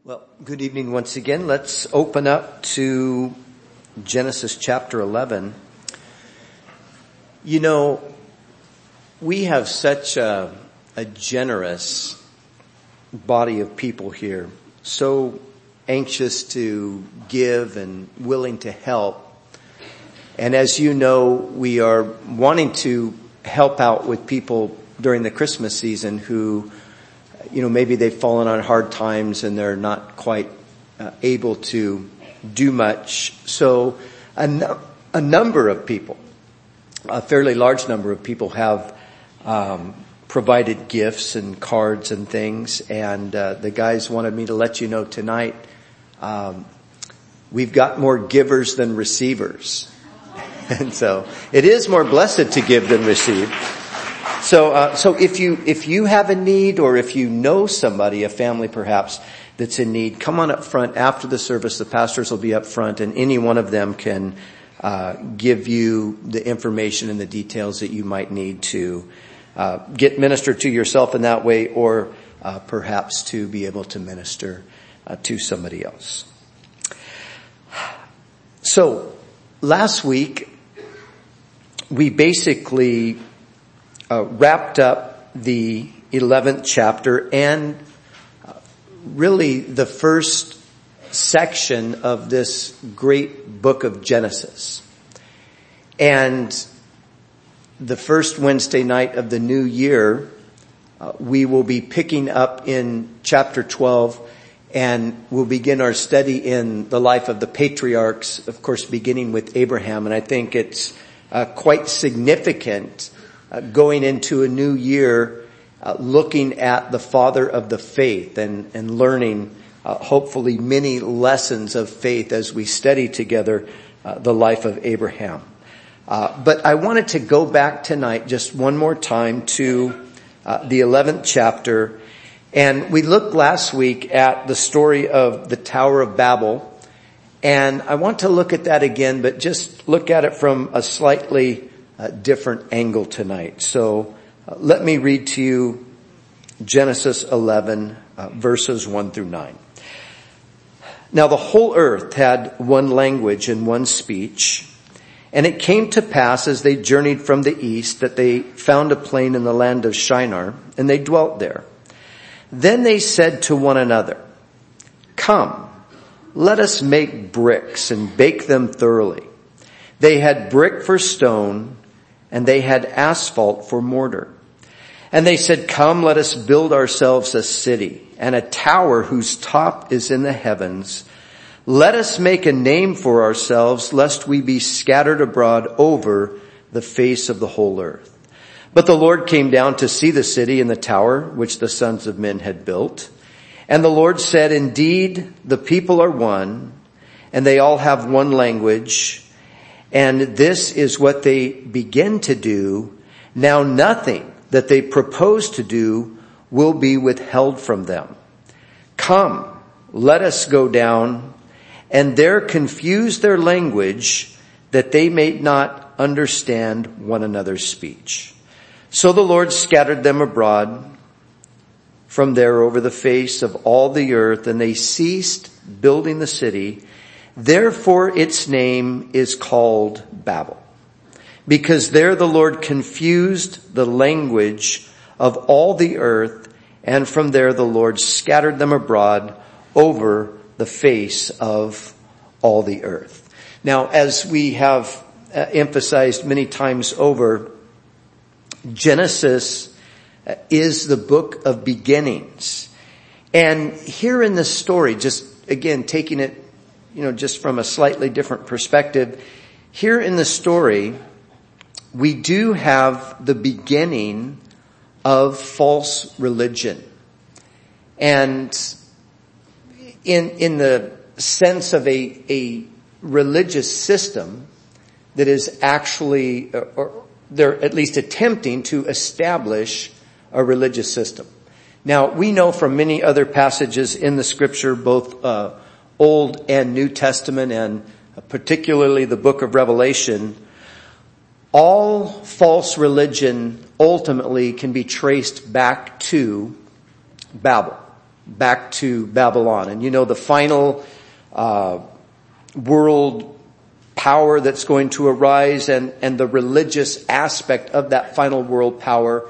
Well, good evening once again. Let's open up to Genesis chapter 11. You know, we have such a generous body of people here, so anxious to give and willing to help. And as you know, we are wanting to help out with people during the Christmas season who, maybe they've fallen on hard times and they're not quite able to do much. So a number of people, a fairly large number of people have provided gifts and cards and things. And the guys wanted me to let you know tonight, we've got more givers than receivers. And so it is more blessed to give than receive. So if you have a need, or if you know somebody, a family perhaps, that's in need, come on up front after the service. The pastors will be up front, and any one of them can give you the information and the details that you might need to get ministered to yourself in that way, or perhaps to be able to minister to somebody else. So last week we basically wrapped up the 11th chapter and really the first section of this great book of Genesis. And the first Wednesday night of the new year, we will be picking up in chapter 12, and we'll begin our study in the life of the patriarchs, of course beginning with Abraham. And I think it's quite significant going into a new year, looking at the father of the faith and learning, hopefully many lessons of faith as we study together, the life of Abraham. But I wanted to go back tonight just one more time to, the 11th chapter. And we looked last week at the story of the Tower of Babel. And I want to look at that again, but just look at it from a slightly different angle tonight. So let me read to you Genesis 11, verses 1 through 9. Now the whole earth had one language and one speech. And it came to pass as they journeyed from the east that they found a plain in the land of Shinar, and they dwelt there. Then they said to one another, "Come, let us make bricks and bake them thoroughly." They had brick for stone, and they had asphalt for mortar. And they said, "Come, let us build ourselves a city, and a tower whose top is in the heavens. Let us make a name for ourselves, lest we be scattered abroad over the face of the whole earth." But the Lord came down to see the city and the tower which the sons of men had built. And the Lord said, "Indeed, the people are one, and they all have one language. And this is what they begin to do. Now nothing that they propose to do will be withheld from them. Come, let us go down and there confuse their language, that they may not understand one another's speech." So the Lord scattered them abroad from there over the face of all the earth, and they ceased building the city. Therefore its name is called Babel, because there the Lord confused the language of all the earth, and from there the Lord scattered them abroad over the face of all the earth. Now, as we have emphasized many times over, Genesis is the book of beginnings. And here in this story, just again taking it just from a slightly different perspective, here in the story, we do have the beginning of false religion. And in the sense of a religious system that is actually, or they're at least attempting to establish a religious system. Now, we know from many other passages in the scripture, both Old and New Testament, and particularly the book of Revelation, all false religion ultimately can be traced back to Babel. back to Babylon. And the final world power that's going to arise, and the religious aspect of that final world power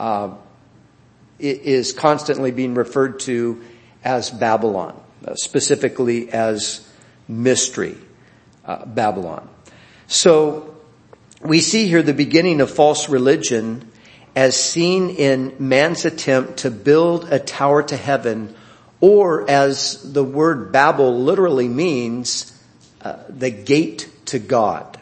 is constantly being referred to as Babylon, specifically as Mystery Babylon. So we see here the beginning of false religion as seen in man's attempt to build a tower to heaven, or as the word Babel literally means, the gate to God.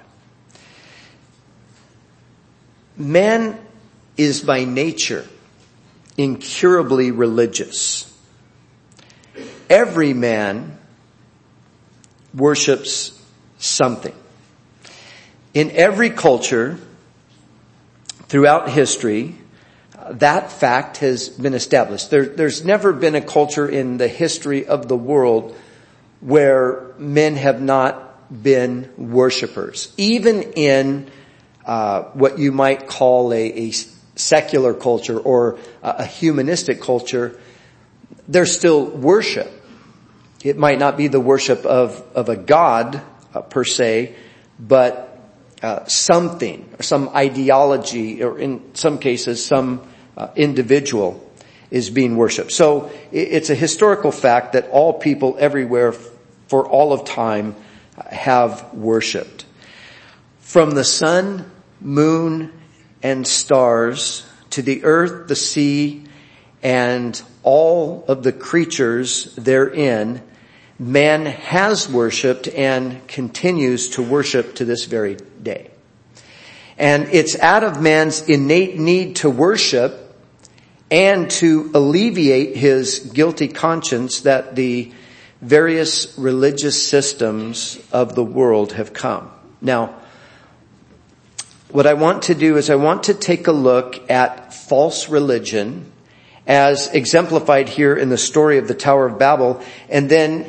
Man is by nature incurably religious. Every man worships something. In every culture throughout history, that fact has been established. There's never been a culture in the history of the world where men have not been worshipers. Even in what you might call a secular culture or a humanistic culture, there's still worship. It might not be the worship of a god per se, but something, or some ideology, or in some cases some individual is being worshipped. So it's a historical fact that all people everywhere for all of time have worshipped. From the sun, moon, and stars to the earth, the sea, and all of the creatures therein, man has worshipped and continues to worship to this very day. And it's out of man's innate need to worship and to alleviate his guilty conscience that the various religious systems of the world have come. Now, what I want to do is I want to take a look at false religion as exemplified here in the story of the Tower of Babel, and then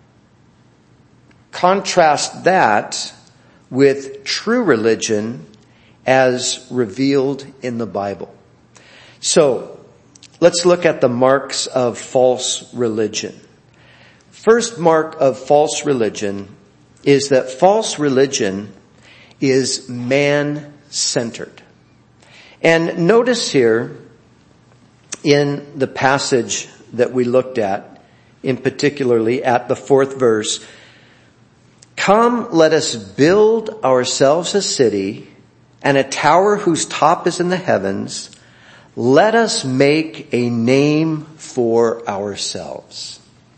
contrast that with true religion as revealed in the Bible. So, let's look at the marks of false religion. First mark of false religion is that false religion is man-centered. And notice here in the passage that we looked at, in particularly at the 4th verse, "Come, let us build ourselves a city and a tower whose top is in the heavens. Let us make a name for ourselves."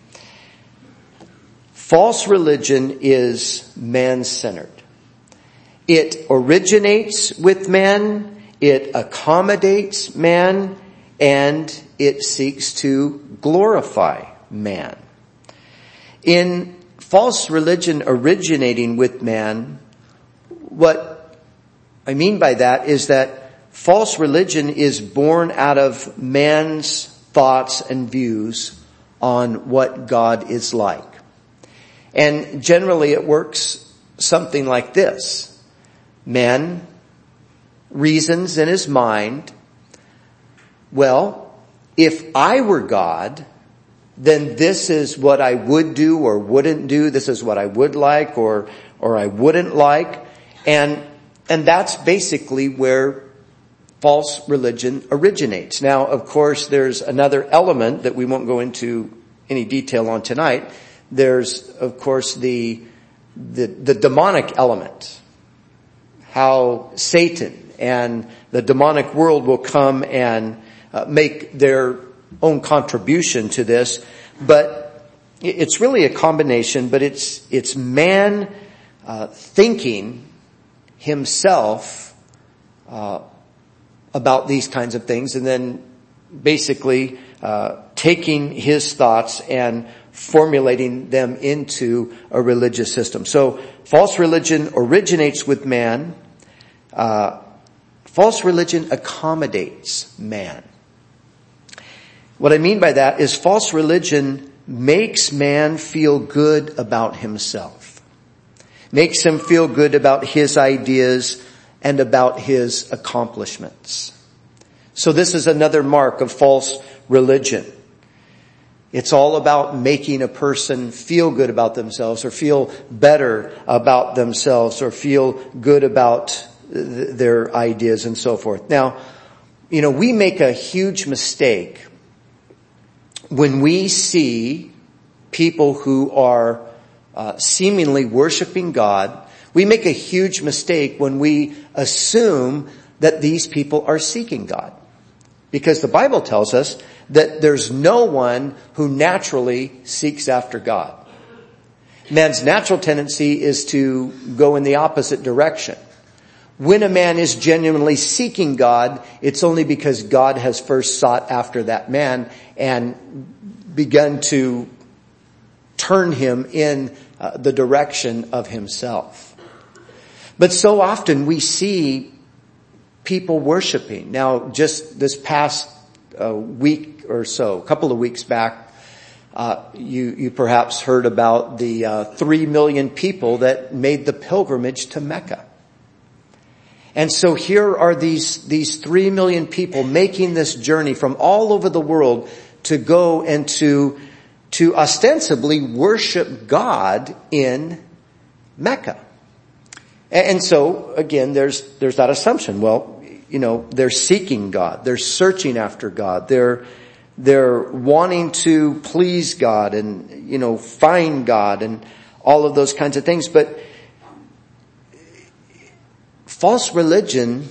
False religion is man-centered. It originates with man, it accommodates man, and it seeks to glorify man. In false religion originating with man, what I mean by that is that false religion is born out of man's thoughts and views on what God is like. And generally it works something like this. Man reasons in his mind, well, if I were God, then this is what I would do or wouldn't do. This is what I would like or I wouldn't like. And that's basically where false religion originates. Now, of course, there's another element that we won't go into any detail on tonight. There's, of course, the demonic element. How Satan and the demonic world will come and make their own contribution to this. But it's really a combination, but it's man thinking himself about these kinds of things, and then basically taking his thoughts and formulating them into a religious system. So false religion originates with man. False religion accommodates man. What I mean by that is false religion makes man feel good about himself. Makes him feel good about his ideas and about his accomplishments. So this is another mark of false religion. It's all about making a person feel good about themselves or feel better about themselves or feel good about their ideas and so forth. Now, we make a huge mistake when we see people who are seemingly worshiping God. We make a huge mistake when we assume that these people are seeking God. Because the Bible tells us that there's no one who naturally seeks after God. Man's natural tendency is to go in the opposite direction. When a man is genuinely seeking God, it's only because God has first sought after that man and begun to turn him in the direction of himself. But so often we see people worshiping. Now, just this past week or so, a couple of weeks back, you perhaps heard about the 3 million people that made the pilgrimage to Mecca. And so here are these 3 million people making this journey from all over the world to go and to ostensibly worship God in Mecca. And so again, there's that assumption. Well, they're seeking God. They're searching after God. They're wanting to please God and, find God and all of those kinds of things. But false religion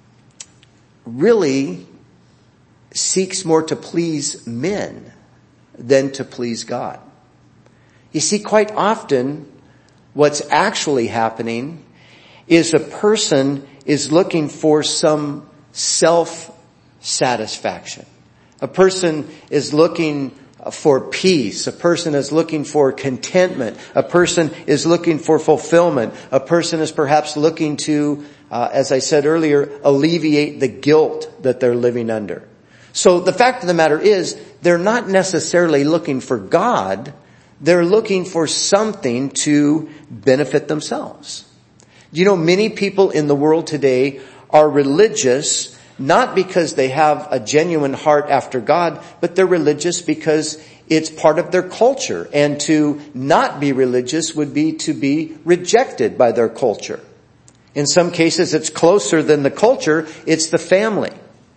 really seeks more to please men than to please God. You see, quite often what's actually happening is a person is looking for some self-satisfaction. A person is looking for peace. A person is looking for contentment. A person is looking for fulfillment. A person is perhaps looking to, as I said earlier, alleviate the guilt that they're living under. So the fact of the matter is, they're not necessarily looking for God. They're looking for something to benefit themselves. Many people in the world today are religious not because they have a genuine heart after God, but they're religious because it's part of their culture. And to not be religious would be to be rejected by their culture. In some cases, it's closer than the culture, it's the family.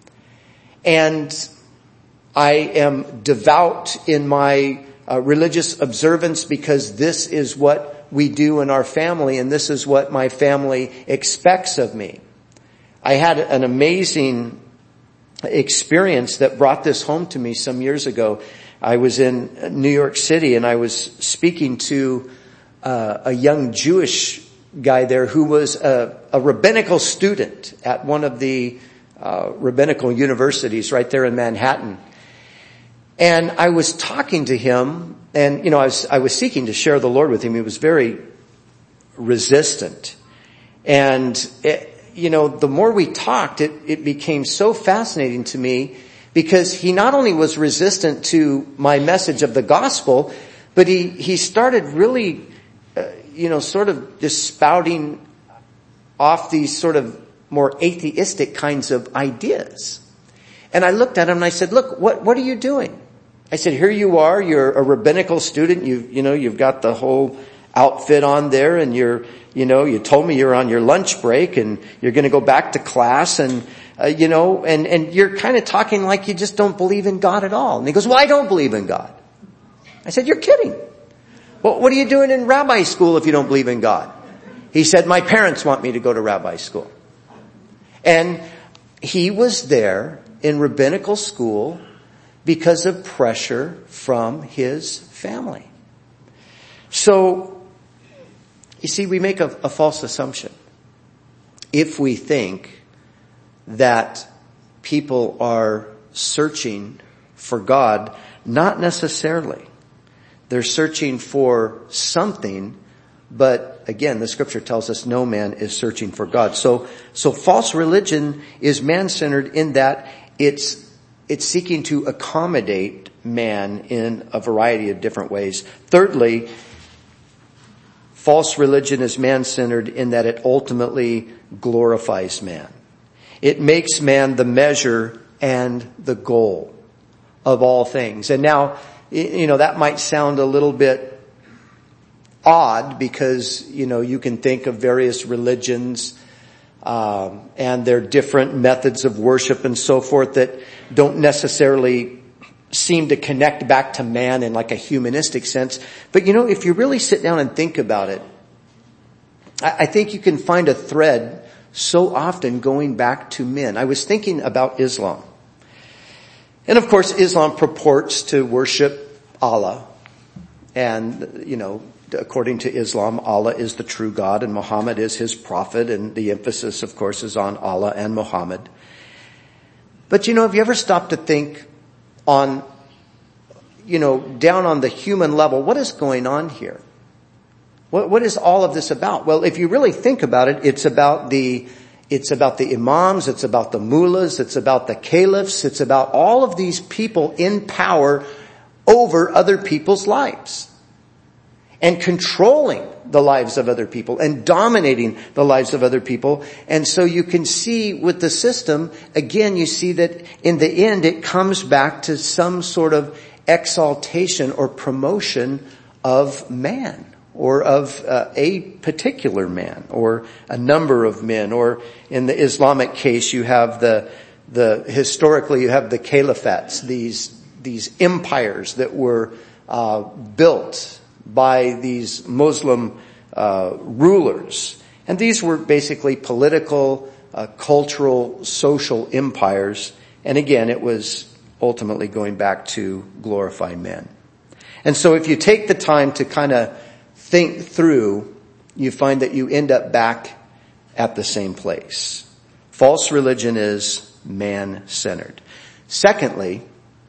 And I am devout in my religious observance because this is what we do in our family, and this is what my family expects of me. I had an amazing experience that brought this home to me some years ago. I was in New York City and I was speaking to a young Jewish guy there who was a rabbinical student at one of the rabbinical universities right there in Manhattan. And I was talking to him and, I was seeking to share the Lord with him. He was very resistant. And the more we talked, it became so fascinating to me because he not only was resistant to my message of the gospel, but he started really, sort of just spouting off these sort of more atheistic kinds of ideas. And I looked at him and I said, look, what are you doing? I said, here you are, you're a rabbinical student, you've got the whole outfit on there and you told me you're on your lunch break and you're going to go back to class and, and you're kind of talking like you just don't believe in God at all. And he goes, well, I don't believe in God. I said, you're kidding. Well, what are you doing in rabbi school if you don't believe in God? He said, my parents want me to go to rabbi school. And he was there in rabbinical school because of pressure from his family. So, you see, we make a false assumption if we think that people are searching for God. Not necessarily. They're searching for something, but again, the scripture tells us no man is searching for God. So false religion is man-centered in that it's seeking to accommodate man in a variety of different ways. Thirdly, false religion is man-centered in that it ultimately glorifies man. It makes man the measure and the goal of all things. And now, that might sound a little bit odd because, you can think of various religions, and their different methods of worship and so forth that don't necessarily seem to connect back to man in like a humanistic sense. But if you really sit down and think about it, I think you can find a thread so often going back to men. I was thinking about Islam. And of course, Islam purports to worship Allah. And, according to Islam, Allah is the true God and Muhammad is his prophet. And the emphasis, of course, is on Allah and Muhammad. But, have you ever stopped to think on, down on the human level, what is going on here? What is all of this about? Well, if you really think about it, it's about the imams, it's about the mullahs, it's about the caliphs, it's about all of these people in power over other people's lives and controlling the lives of other people and dominating the lives of other people. And so you can see with the system, again, you see that in the end it comes back to some sort of exaltation or promotion of man, or of a particular man, or a number of men. Or in the Islamic case, you have historically you have the caliphates, these empires that were built by these Muslim rulers. And these were basically political, cultural, social empires. And again, it was ultimately going back to glorify men. And so if you take the time to kind of think through, you find that you end up back at the same place. False religion is man-centered. Secondly,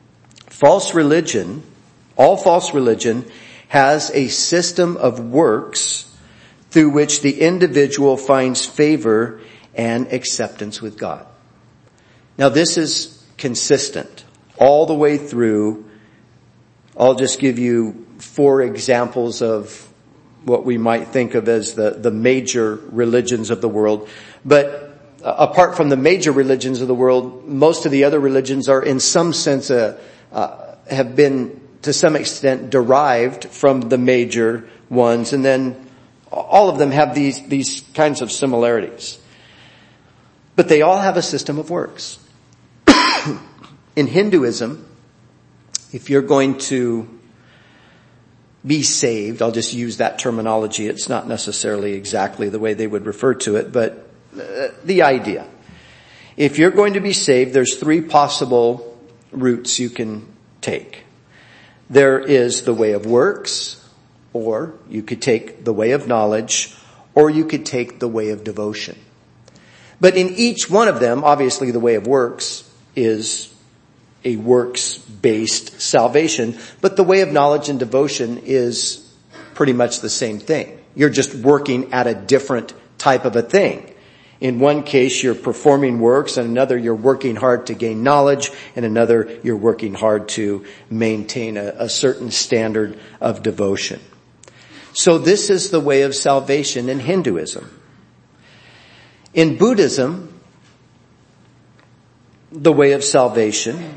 all false religion has a system of works through which the individual finds favor and acceptance with God. Now this is consistent all the way through. I'll just give you 4 examples of what we might think of as the major religions of the world. But apart from the major religions of the world, most of the other religions are in some sense have been to some extent derived from the major ones. And then all of them have these kinds of similarities. But they all have a system of works. In Hinduism, if you're going to be saved, I'll just use that terminology. It's not necessarily exactly the way they would refer to it, but the idea. If you're going to be saved, there's 3 possible routes you can take. There is the way of works, or you could take the way of knowledge, or you could take the way of devotion. But in each one of them, obviously the way of works is a works-based salvation, but the way of knowledge and devotion is pretty much the same thing. You're just working at a different type of a thing. In one case, you're performing works, and another, you're working hard to gain knowledge, and another, you're working hard to maintain a certain standard of devotion. So this is the way of salvation in Hinduism. In Buddhism, the way of salvation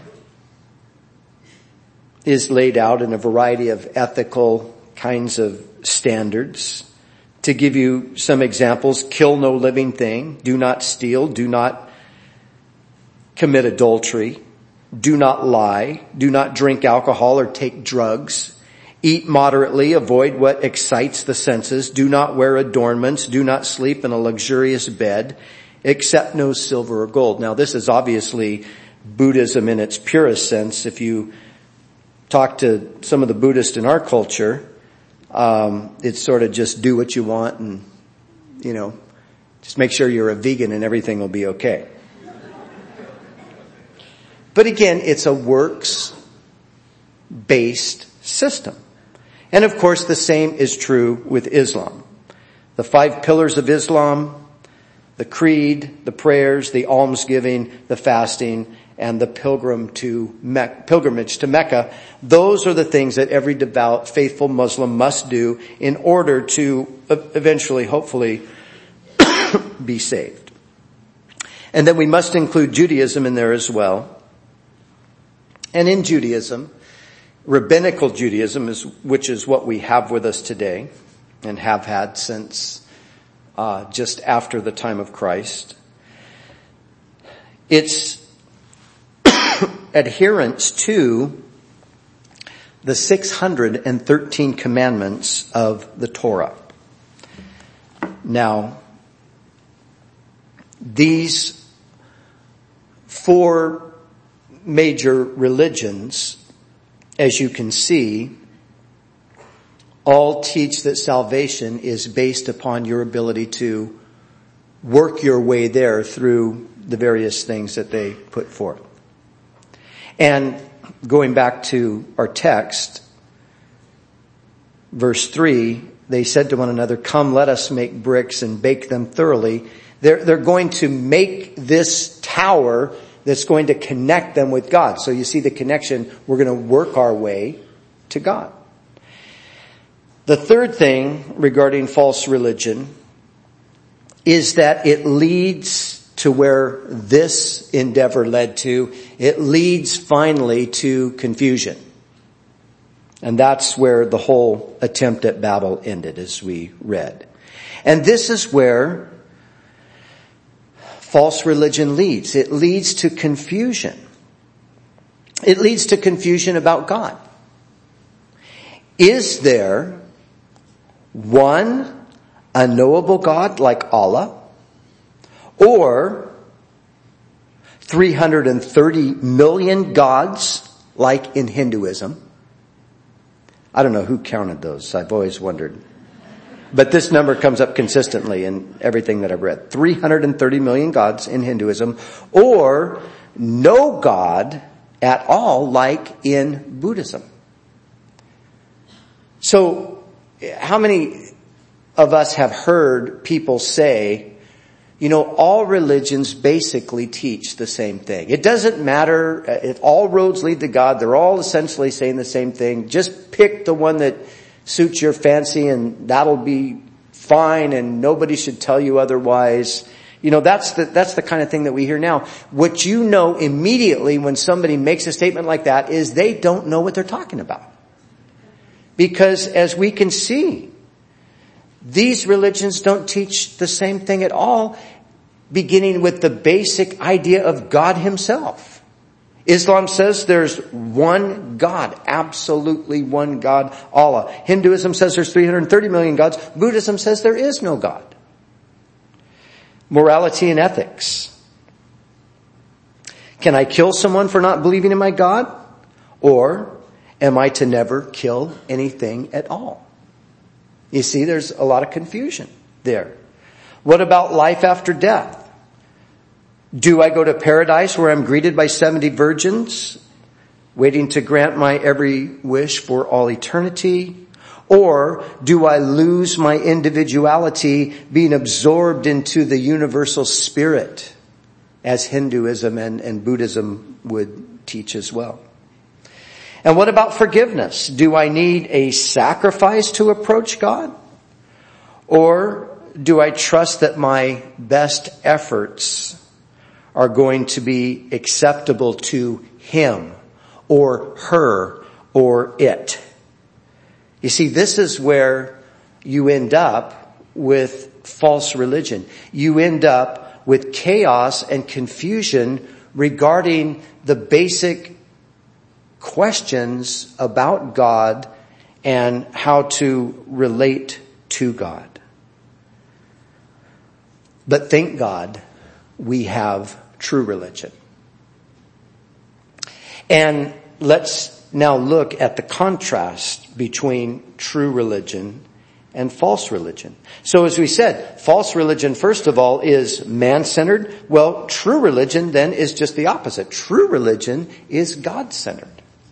is laid out in a variety of ethical kinds of standards. To give you some examples, kill no living thing, do not steal, do not commit adultery, do not lie, do not drink alcohol or take drugs, eat moderately, avoid what excites the senses, do not wear adornments, do not sleep in a luxurious bed, accept no silver or gold. Now this is obviously Buddhism in its purest sense. If you talk to some of the Buddhists in our culture, it's sort of just do what you want and, just make sure you're a vegan and everything will be okay. But again, it's a works-based system. And of course, the same is true with Islam. The 5 pillars of Islam, the creed, the prayers, the almsgiving, the fasting, and the pilgrimage to Mecca, those are the things that every devout, faithful Muslim must do in order to eventually, hopefully, be saved. And then we must include Judaism in there as well. And in Judaism, Rabbinical Judaism, which is what we have with us today and have had since just after the time of Christ. It's adherence to the 613 commandments of the Torah. Now, these four major religions, as you can see, all teach that salvation is based upon your ability to work your way there through the various things that they put forth. And going back to our text, verse 3, they said to one another, "Come, let us make bricks and bake them thoroughly." They're going to make this tower that's going to connect them with God. So you see the connection. We're going to work our way to God. The third thing regarding false religion is that it leads to where this endeavor led to. It leads finally to confusion. And that's where the whole attempt at Babel ended, as we read. And this is where false religion leads. It leads to confusion. It leads to confusion about God. Is there one unknowable God like Allah, or 330 million gods like in Hinduism? I don't know who counted those. I've always wondered. But this number comes up consistently in everything that I've read. 330 million gods in Hinduism, or no God at all like in Buddhism. So, how many of us have heard people say, you know, all religions basically teach the same thing. It doesn't matter if all roads lead to God. They're all essentially saying the same thing. Just pick the one that suits your fancy and that'll be fine, and nobody should tell you otherwise. You know, that's the kind of thing that we hear now. What you know immediately when somebody makes a statement like that is they don't know what they're talking about. Because as we can see, these religions don't teach the same thing at all, beginning with the basic idea of God himself. Islam says there's one God, absolutely one God, Allah. Hinduism says there's 330 million gods. Buddhism says there is no God. Morality and ethics. Can I kill someone for not believing in my God? Or am I to never kill anything at all? You see, there's a lot of confusion there. What about life after death? Do I go to paradise where I'm greeted by 70 virgins, waiting to grant my every wish for all eternity? Or do I lose my individuality, being absorbed into the universal spirit, as Hinduism and Buddhism would teach as well? And what about forgiveness? Do I need a sacrifice to approach God? Or do I trust that my best efforts are going to be acceptable to him or her or it? You see, this is where you end up with false religion. You end up with chaos and confusion regarding the basic questions about God and how to relate to God. But thank God we have true religion. And let's now look at the contrast between true religion and false religion. So as we said, false religion, first of all, is man-centered. Well, true religion then is just the opposite. True religion is God-centered.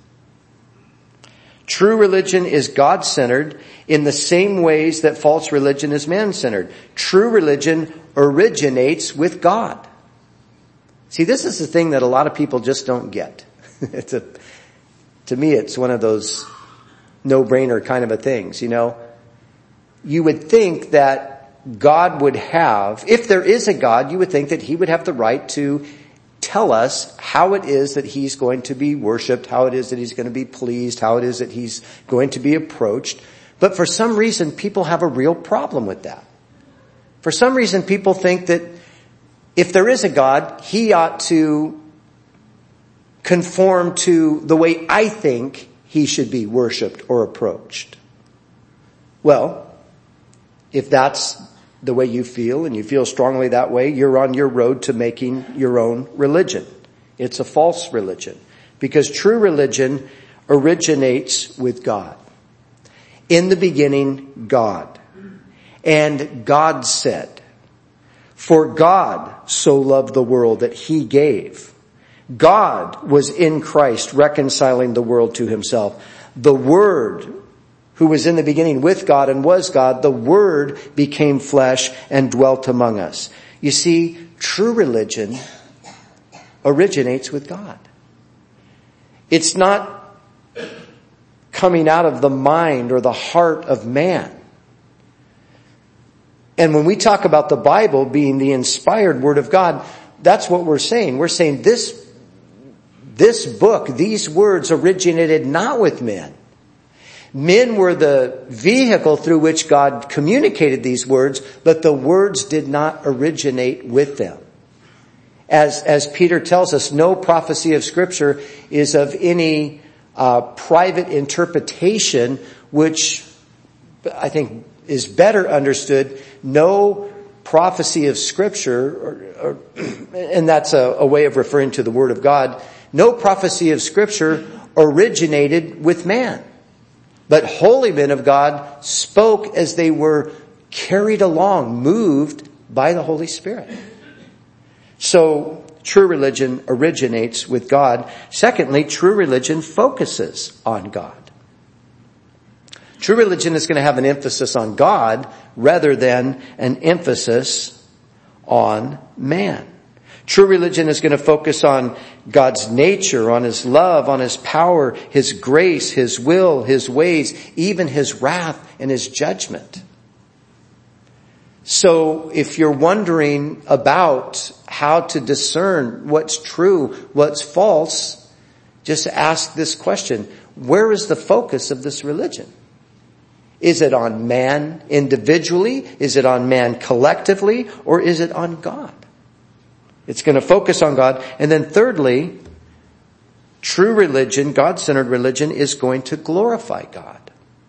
True religion is God-centered in the same ways that false religion is man-centered. True religion originates with God. See, this is the thing that a lot of people just don't get. To me, it's one of those no-brainer kind of a things, you know. You would think that God would have, if there is a God, you would think that he would have the right to tell us how it is that he's going to be worshiped, how it is that he's going to be pleased, how it is that he's going to be approached. But for some reason, people have a real problem with that. For some reason, people think that if there is a God, he ought to conform to the way I think he should be worshiped or approached. Well, if that's the way you feel and you feel strongly that way, you're on your road to making your own religion. It's a false religion, because true religion originates with God. In the beginning, God. And God said, "For God so loved the world that he gave." God was in Christ reconciling the world to himself. The Word, who was in the beginning with God and was God, the Word became flesh and dwelt among us. You see, true religion originates with God. It's not coming out of the mind or the heart of man. And when we talk about the Bible being the inspired Word of God, that's what we're saying. We're saying this book, these words originated not with men. Men were the vehicle through which God communicated these words, but the words did not originate with them. As Peter tells us, no prophecy of Scripture is of any private interpretation, which I think is better understood. No prophecy of Scripture, and that's a way of referring to the Word of God, no prophecy of Scripture originated with man. But holy men of God spoke as they were carried along, moved by the Holy Spirit. So true religion originates with God. Secondly, true religion focuses on God. True religion is going to have an emphasis on God rather than an emphasis on man. True religion is going to focus on God's nature, on his love, on his power, his grace, his will, his ways, even his wrath and his judgment. So if you're wondering about how to discern what's true, what's false, just ask this question: where is the focus of this religion? Is it on man individually? Is it on man collectively? Or is it on God? It's going to focus on God. And then thirdly, true religion, God-centered religion, is going to glorify God.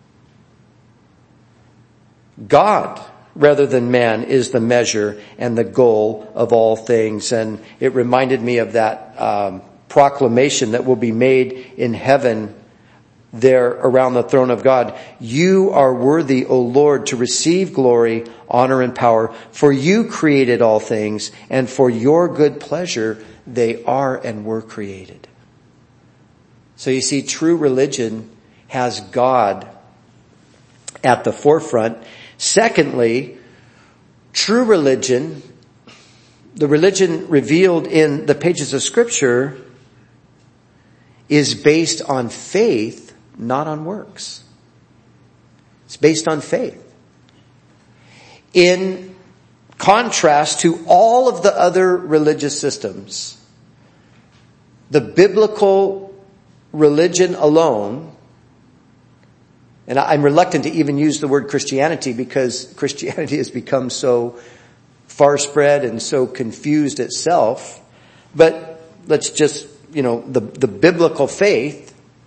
God, rather than man, is the measure and the goal of all things. And it reminded me of that proclamation that will be made in heaven there around the throne of God. "You are worthy, O Lord, to receive glory, honor, and power, for you created all things, and for your good pleasure they are and were created." So you see, true religion has God at the forefront. Secondly, true religion, the religion revealed in the pages of Scripture, is based on faith, not on works. It's based on faith. In contrast to all of the other religious systems, the biblical religion alone, and I'm reluctant to even use the word Christianity because Christianity has become so far spread and so confused itself, but let's just, the biblical faith,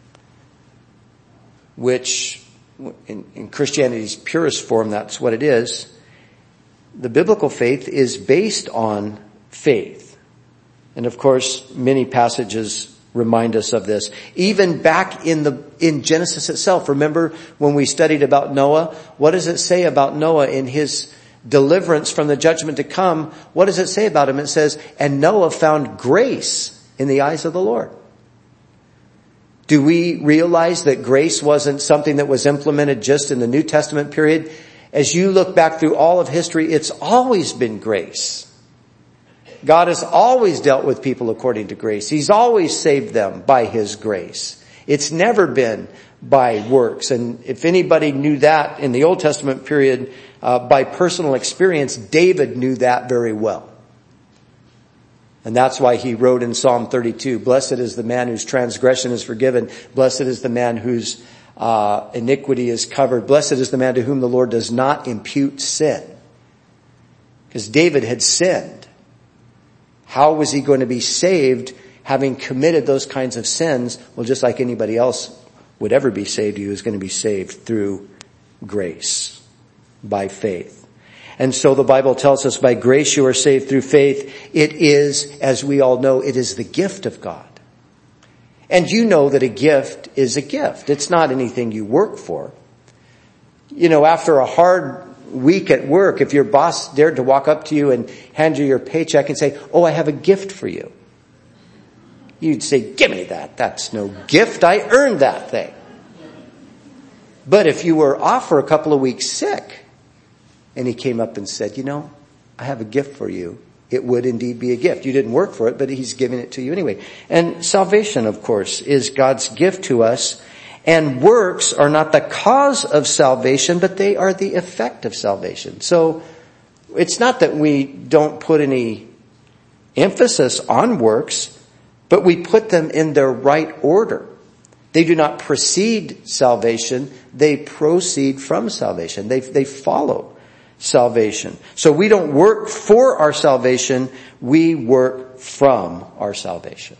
which in Christianity's purest form, that's what it is. The biblical faith is based on faith. And of course, many passages remind us of this. Even back in Genesis itself, remember when we studied about Noah? What does it say about Noah in his deliverance from the judgment to come? What does it say about him? It says, "And Noah found grace in the eyes of the Lord." Do we realize that grace wasn't something that was implemented just in the New Testament period? As you look back through all of history, it's always been grace. God has always dealt with people according to grace. He's always saved them by his grace. It's never been by works. And if anybody knew that in the Old Testament period, by personal experience, David knew that very well. And that's why he wrote in Psalm 32, blessed is the man whose transgression is forgiven. Blessed is the man whose iniquity is covered. Blessed is the man to whom the Lord does not impute sin. Because David had sinned. How was he going to be saved having committed those kinds of sins? Well, just like anybody else would ever be saved, he was going to be saved through grace, by faith. And so the Bible tells us by grace you are saved through faith. It is, as we all know, it is the gift of God. And you know that a gift is a gift. It's not anything you work for. You know, after a hard week at work, if your boss dared to walk up to you and hand you your paycheck and say, oh, I have a gift for you, you'd say, give me that. That's no gift. I earned that thing. But if you were off for a couple of weeks sick and he came up and said, you know, I have a gift for you, it would indeed be a gift. You didn't work for it, but he's giving it to you anyway. And salvation, of course, is God's gift to us. And works are not the cause of salvation, but they are the effect of salvation. So it's not that we don't put any emphasis on works, but we put them in their right order. They do not precede salvation. They proceed from salvation. They follow salvation. So we don't work for our salvation. We work from our salvation.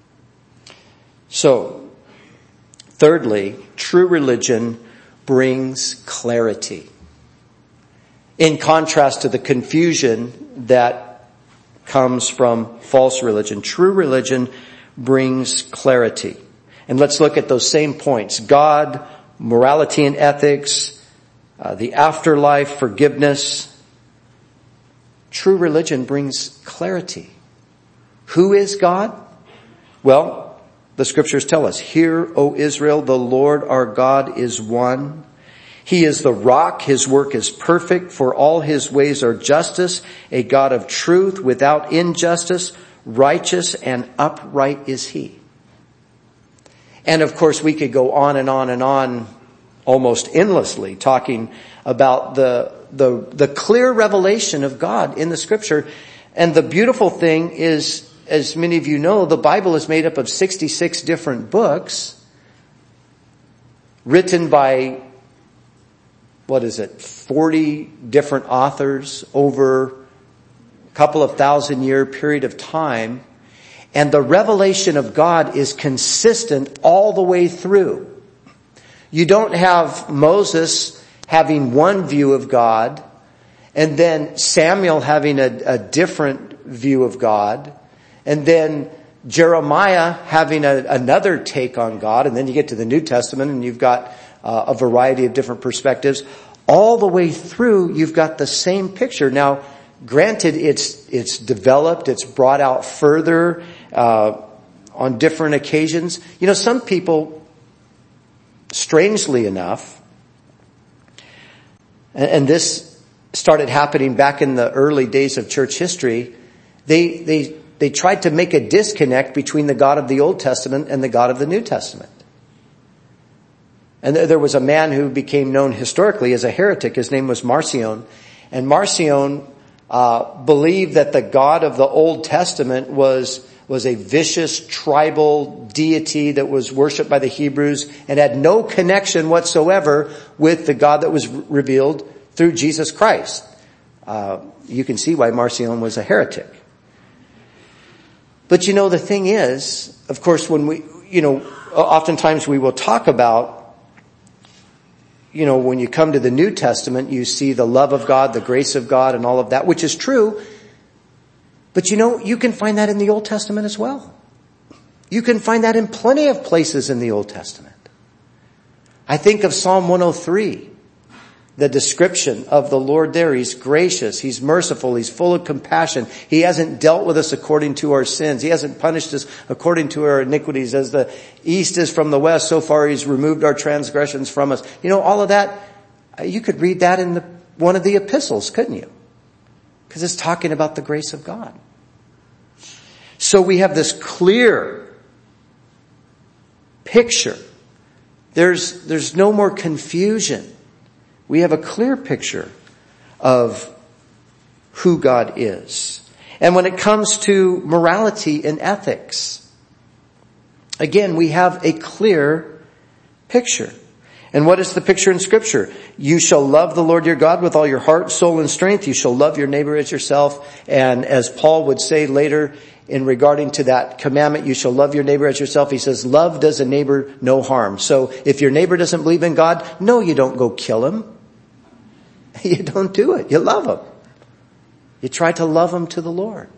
So, thirdly, true religion brings clarity. In contrast to the confusion that comes from false religion, true religion brings clarity. And let's look at those same points. God, morality and ethics, the afterlife, forgiveness. True religion brings clarity. Who is God? Well, the scriptures tell us, hear, O Israel, the Lord our God is one. He is the rock. His work is perfect, for all his ways are justice, a God of truth without injustice, righteous and upright is he. And of course we could go on and on and on almost endlessly talking about the clear revelation of God in the scripture. And the beautiful thing is, as many of you know, the Bible is made up of 66 different books written by, 40 different authors over a couple of 1,000-year period of time. And the revelation of God is consistent all the way through. You don't have Moses having one view of God and then Samuel having a different view of God and then Jeremiah having another take on God, and then you get to the New Testament and you've got a variety of different perspectives. All the way through, you've got the same picture. Now, granted, it's developed, it's brought out further on different occasions. You know, some people, strangely enough, and this started happening back in the early days of church history, they tried to make a disconnect between the God of the Old Testament and the God of the New Testament. And there was a man who became known historically as a heretic. His name was Marcion. And Marcion believed that the God of the Old Testament was a vicious tribal deity that was worshipped by the Hebrews and had no connection whatsoever with the God that was revealed through Jesus Christ. You can see why Marcion was a heretic. But you know, the thing is, of course, when oftentimes we will talk about, when you come to the New Testament, you see the love of God, the grace of God, and all of that, which is true. But you can find that in the Old Testament as well. You can find that in plenty of places in the Old Testament. I think of Psalm 103, the description of the Lord there. He's gracious, he's merciful, he's full of compassion. He hasn't dealt with us according to our sins. He hasn't punished us according to our iniquities. As the east is from the west, so far he's removed our transgressions from us. All of that, you could read that in one of the epistles, couldn't you? Because it's talking about the grace of God. So we have this clear picture. There's no more confusion. We have a clear picture of who God is. And when it comes to morality and ethics, again, we have a clear picture. And what is the picture in Scripture? You shall love the Lord your God with all your heart, soul, and strength. You shall love your neighbor as yourself. And as Paul would say later in regarding to that commandment, you shall love your neighbor as yourself, he says, love does a neighbor no harm. So if your neighbor doesn't believe in God, no, you don't go kill him. You don't do it. You love him. You try to love him to the Lord.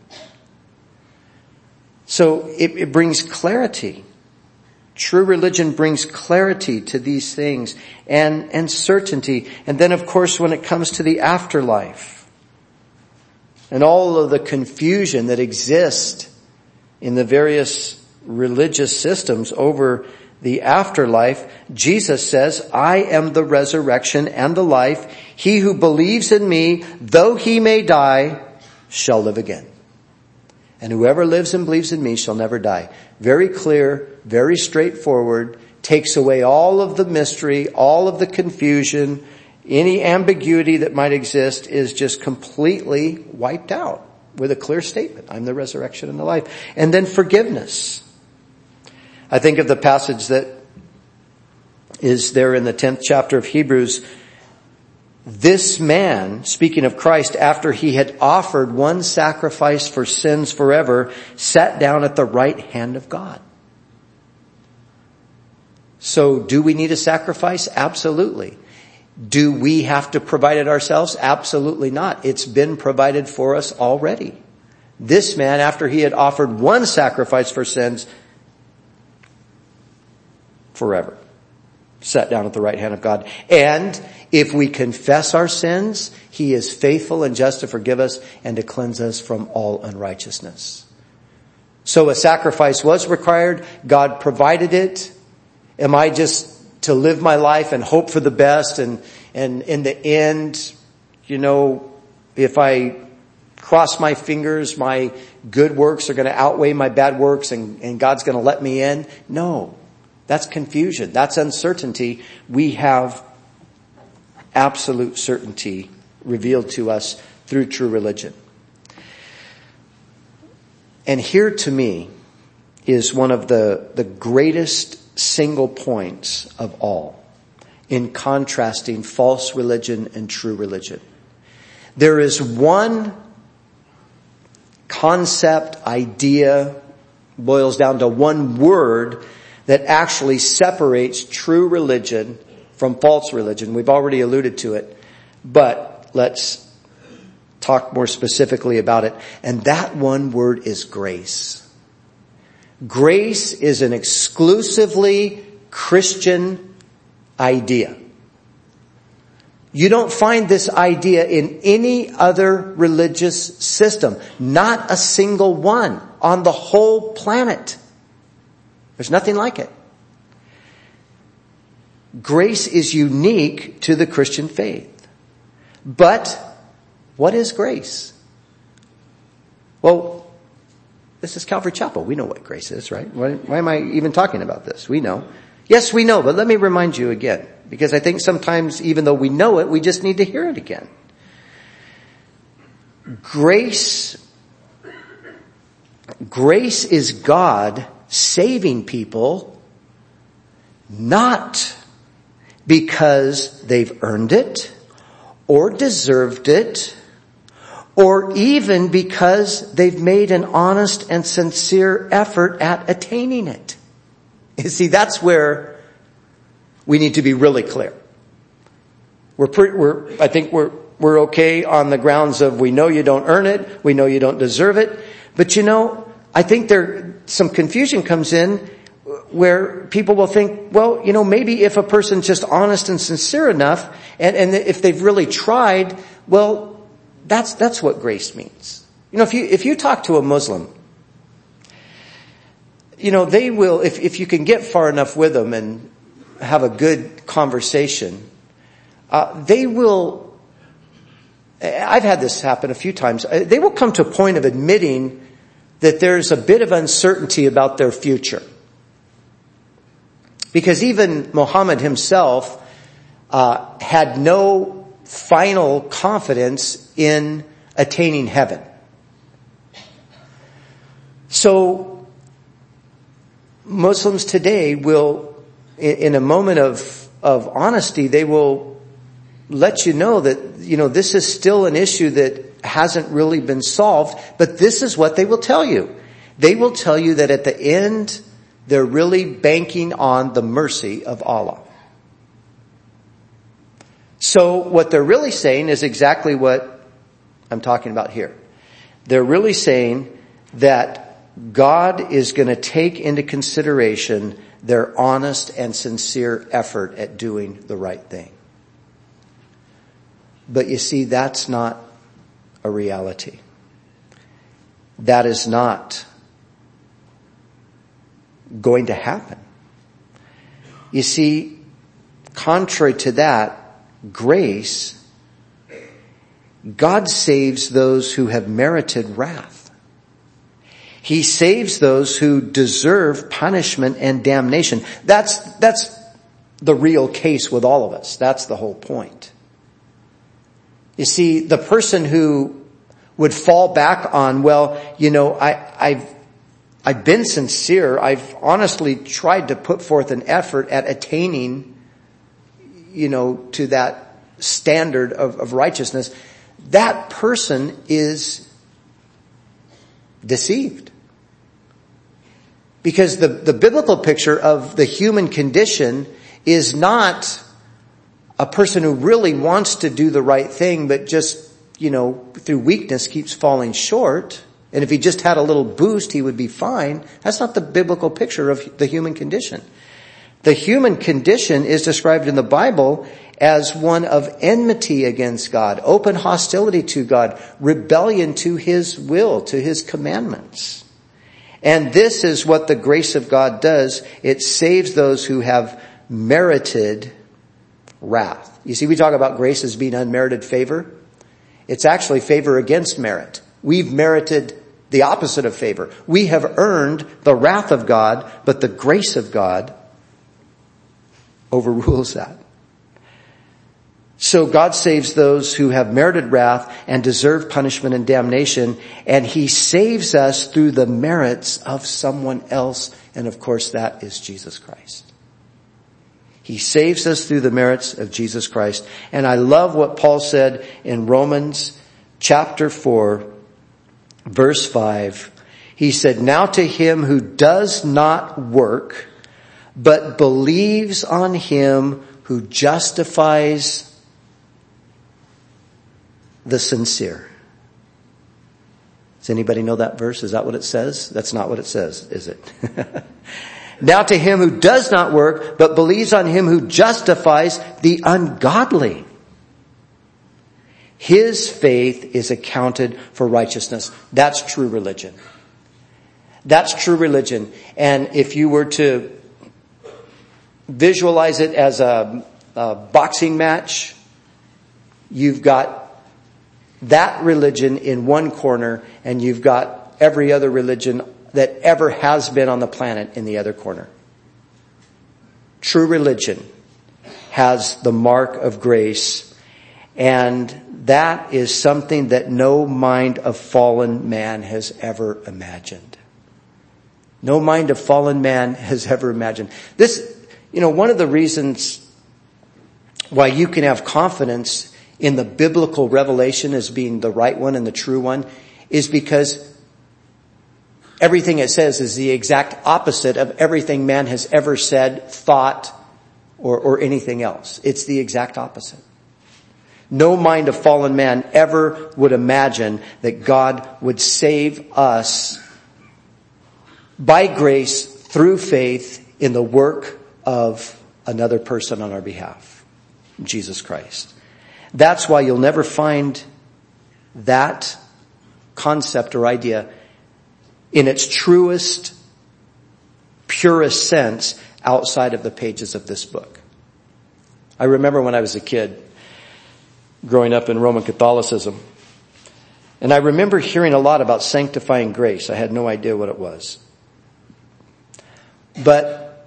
So it brings clarity. True religion brings clarity to these things and certainty. And then, of course, when it comes to the afterlife and all of the confusion that exists in the various religious systems over the afterlife, Jesus says, I am the resurrection and the life. He who believes in me, though he may die, shall live again. And whoever lives and believes in me shall never die. Very clear, very straightforward, takes away all of the mystery, all of the confusion, any ambiguity that might exist is just completely wiped out with a clear statement. I'm the resurrection and the life. And then forgiveness. I think of the passage that is there in the 10th chapter of Hebrews. This man, speaking of Christ, after he had offered one sacrifice for sins forever, sat down at the right hand of God. So do we need a sacrifice? Absolutely. Do we have to provide it ourselves? Absolutely not. It's been provided for us already. This man, after he had offered one sacrifice for sins forever, sat down at the right hand of God. And if we confess our sins, he is faithful and just to forgive us and to cleanse us from all unrighteousness. So a sacrifice was required. God provided it. Am I just to live my life and hope for the best and in the end, if I cross my fingers, my good works are going to outweigh my bad works and God's going to let me in? No. That's confusion. That's uncertainty. We have absolute certainty revealed to us through true religion. And here to me is one of the greatest single points of all in contrasting false religion and true religion. There is one concept, idea, boils down to one word that actually separates true religion from false religion. We've already alluded to it, but let's talk more specifically about it. And that one word is grace. Grace is an exclusively Christian idea. You don't find this idea in any other religious system. Not a single one on the whole planet. There's nothing like it. Grace is unique to the Christian faith. But what is grace? Well, this is Calvary Chapel. We know what grace is, right? Why am I even talking about this? We know. Yes, we know, but let me remind you again. Because I think sometimes, even though we know it, we just need to hear it again. Grace is God saving people, not because they've earned it, or deserved it, or even because they've made an honest and sincere effort at attaining it. You see, that's where we need to be really clear. I think we're okay on the grounds of we know you don't earn it, we know you don't deserve it, but I think some confusion comes in where people will think, well, maybe if a person's just honest and sincere enough, and if they've really tried, well, that's what grace means. If you talk to a Muslim, they will, if you can get far enough with them and have a good conversation, they will, I've had this happen a few times, they will come to a point of admitting that there's a bit of uncertainty about their future. Because even Muhammad himself had no final confidence in attaining heaven. So Muslims today will, in a moment of honesty, they will let you know that, this is still an issue that hasn't really been solved, but this is what they will tell you. They will tell you that at the end, they're really banking on the mercy of Allah. So what they're really saying is exactly what I'm talking about here. They're really saying that God is going to take into consideration their honest and sincere effort at doing the right thing. But you see, that's not a reality. That is not going to happen. You see, contrary to that, grace, God saves those who have merited wrath. He saves those who deserve punishment and damnation. That's the real case with all of us. That's the whole point. You see, the person who would fall back on, I've been sincere. I've honestly tried to put forth an effort at attaining, to that standard of righteousness. That person is deceived. Because the biblical picture of the human condition is not a person who really wants to do the right thing, but just, through weakness keeps falling short. And if he just had a little boost, he would be fine. That's not the biblical picture of the human condition. The human condition is described in the Bible as one of enmity against God, open hostility to God, rebellion to His will, to His commandments. And this is what the grace of God does. It saves those who have merited wrath. You see, we talk about grace as being unmerited favor. It's actually favor against merit. We've merited the opposite of favor. We have earned the wrath of God, but the grace of God overrules that. So God saves those who have merited wrath and deserve punishment and damnation, and He saves us through the merits of someone else, and of course that is Jesus Christ. He saves us through the merits of Jesus Christ. And I love what Paul said in Romans chapter 4, verse 5. He said, "Now to him who does not work, but believes on Him who justifies the sincere." Does anybody know that verse? Is that what it says? That's not what it says, is it? "Now to him who does not work, but believes on Him who justifies the ungodly, his faith is accounted for righteousness." That's true religion. That's true religion. And if you were to visualize it as a boxing match, you've got that religion in one corner, and you've got every other religion that ever has been on the planet in the other corner. True religion has the mark of grace, and that is something that no mind of fallen man has ever imagined. No mind of fallen man has ever imagined. This, one of the reasons why you can have confidence in the biblical revelation as being the right one and the true one is because everything it says is the exact opposite of everything man has ever said, thought, or anything else. It's the exact opposite. No mind of fallen man ever would imagine that God would save us by grace through faith in the work of another person on our behalf, Jesus Christ. That's why you'll never find that concept or idea in its truest, purest sense outside of the pages of this book. I remember when I was a kid, growing up in Roman Catholicism, and I remember hearing a lot about sanctifying grace. I had no idea what it was. But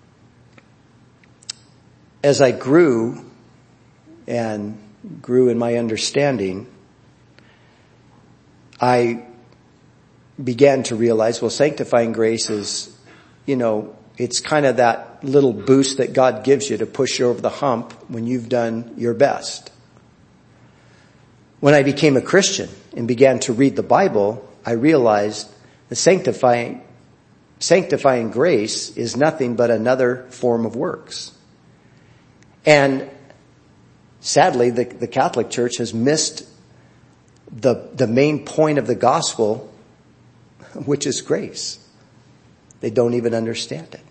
as I grew and grew in my understanding, I began to realize, well, sanctifying grace is, it's kind of that little boost that God gives you to push you over the hump when you've done your best. When I became a Christian and began to read the Bible, I realized the sanctifying grace is nothing but another form of works. And sadly, the Catholic Church has missed the main point of the gospel, which is grace. They don't even understand it.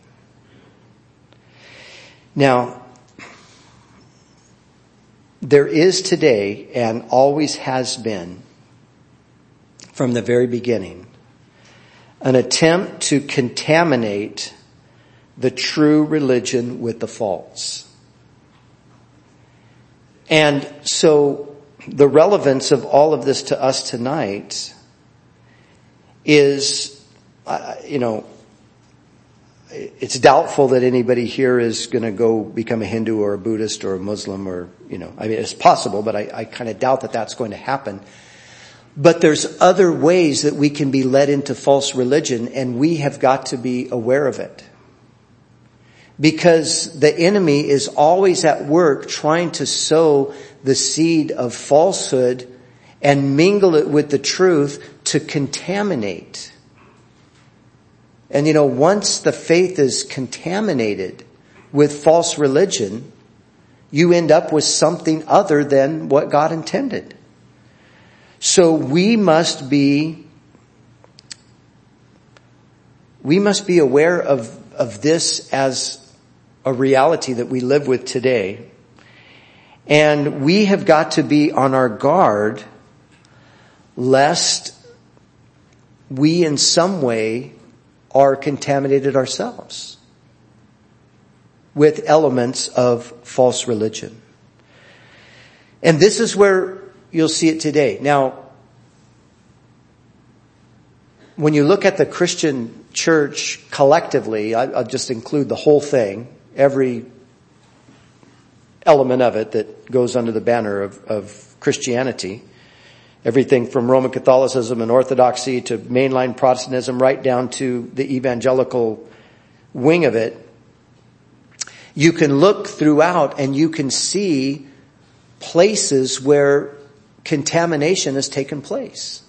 Now, there is today, and always has been, from the very beginning, an attempt to contaminate the true religion with the false. And so the relevance of all of this to us tonight is, it's doubtful that anybody here is going to go become a Hindu or a Buddhist or a Muslim or, it's possible, but I kind of doubt that that's going to happen. But there's other ways that we can be led into false religion, and we have got to be aware of it. Because the enemy is always at work trying to sow the seed of falsehood and mingle it with the truth to contaminate. And once the faith is contaminated with false religion, you end up with something other than what God intended. So we must be aware of this as a reality that we live with today. And we have got to be on our guard lest we in some way are contaminated ourselves with elements of false religion. And this is where you'll see it today. Now, when you look at the Christian church collectively, I'll just include the whole thing, every element of it that goes under the banner of Christianity. Everything from Roman Catholicism and Orthodoxy to mainline Protestantism right down to the evangelical wing of it. You can look throughout and you can see places where contamination has taken place.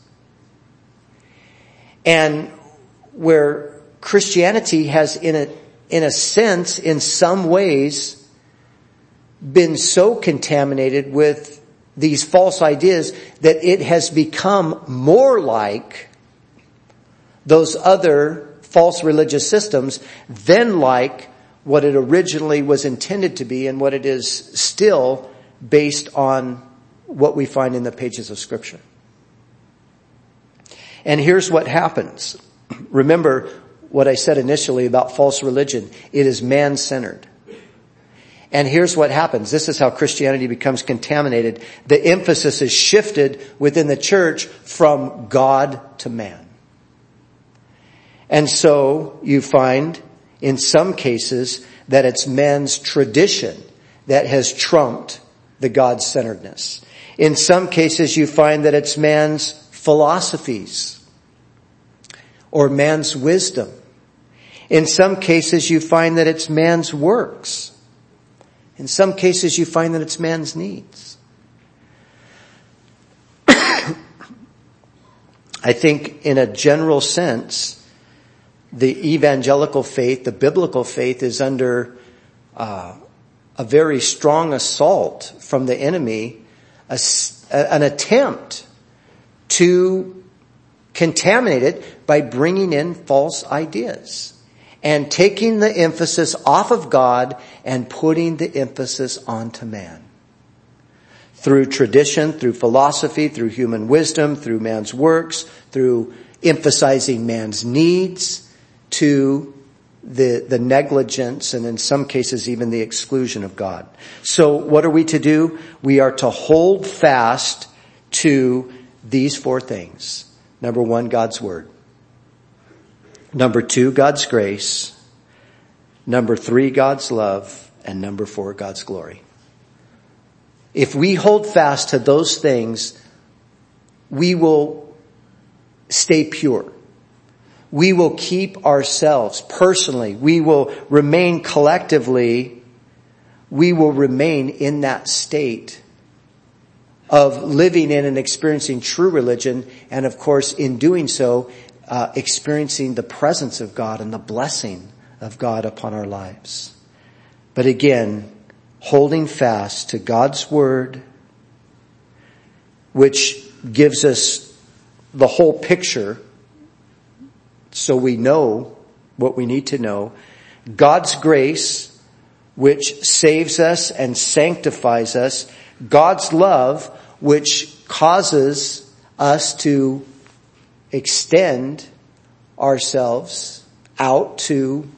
And where Christianity has in a sense, in some ways, been so contaminated with these false ideas that it has become more like those other false religious systems than like what it originally was intended to be and what it is still based on what we find in the pages of Scripture. And here's what happens. Remember what I said initially about false religion. It is man-centered. And here's what happens. This is how Christianity becomes contaminated. The emphasis is shifted within the church from God to man. And so you find in some cases that it's man's tradition that has trumped the God-centeredness. In some cases you find that it's man's philosophies or man's wisdom. In some cases you find that it's man's works. In some cases you find that it's man's needs. I think in a general sense, the evangelical faith, the biblical faith, is under a very strong assault from the enemy, an attempt to contaminate it by bringing in false ideas and taking the emphasis off of God and putting the emphasis onto man. Through tradition, through philosophy, through human wisdom, through man's works, through emphasizing man's needs, to the negligence and in some cases even the exclusion of God. So what are we to do? We are to hold fast to these four things. Number one, God's Word. Number two, God's grace. Number three, God's love. And number four, God's glory. If we hold fast to those things, we will stay pure. we will keep ourselves personally, we will remain collectively, we will remain in that state of living in and experiencing true religion, and of course in doing so, experiencing the presence of God and the blessing of God upon our lives. But again, holding fast to God's word, which gives us the whole picture so we know what we need to know. God's grace, which saves us and sanctifies us. God's love, which causes us to extend ourselves out to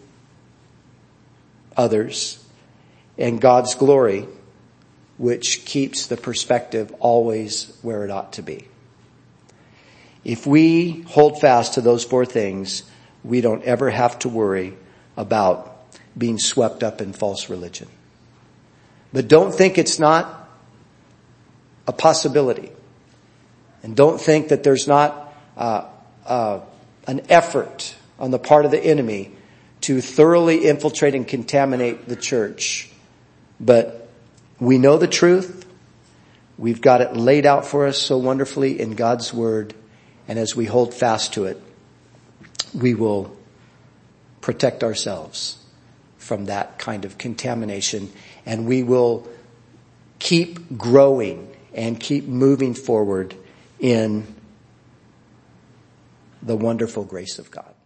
others. And God's glory, which keeps the perspective always where it ought to be. If we hold fast to those four things, we don't ever have to worry about being swept up in false religion. But don't think it's not a possibility. And don't think that there's not an effort on the part of the enemy to thoroughly infiltrate and contaminate the church. But we know the truth. We've got it laid out for us so wonderfully in God's word. And as we hold fast to it, we will protect ourselves from that kind of contamination. And we will keep growing and keep moving forward in the wonderful grace of God.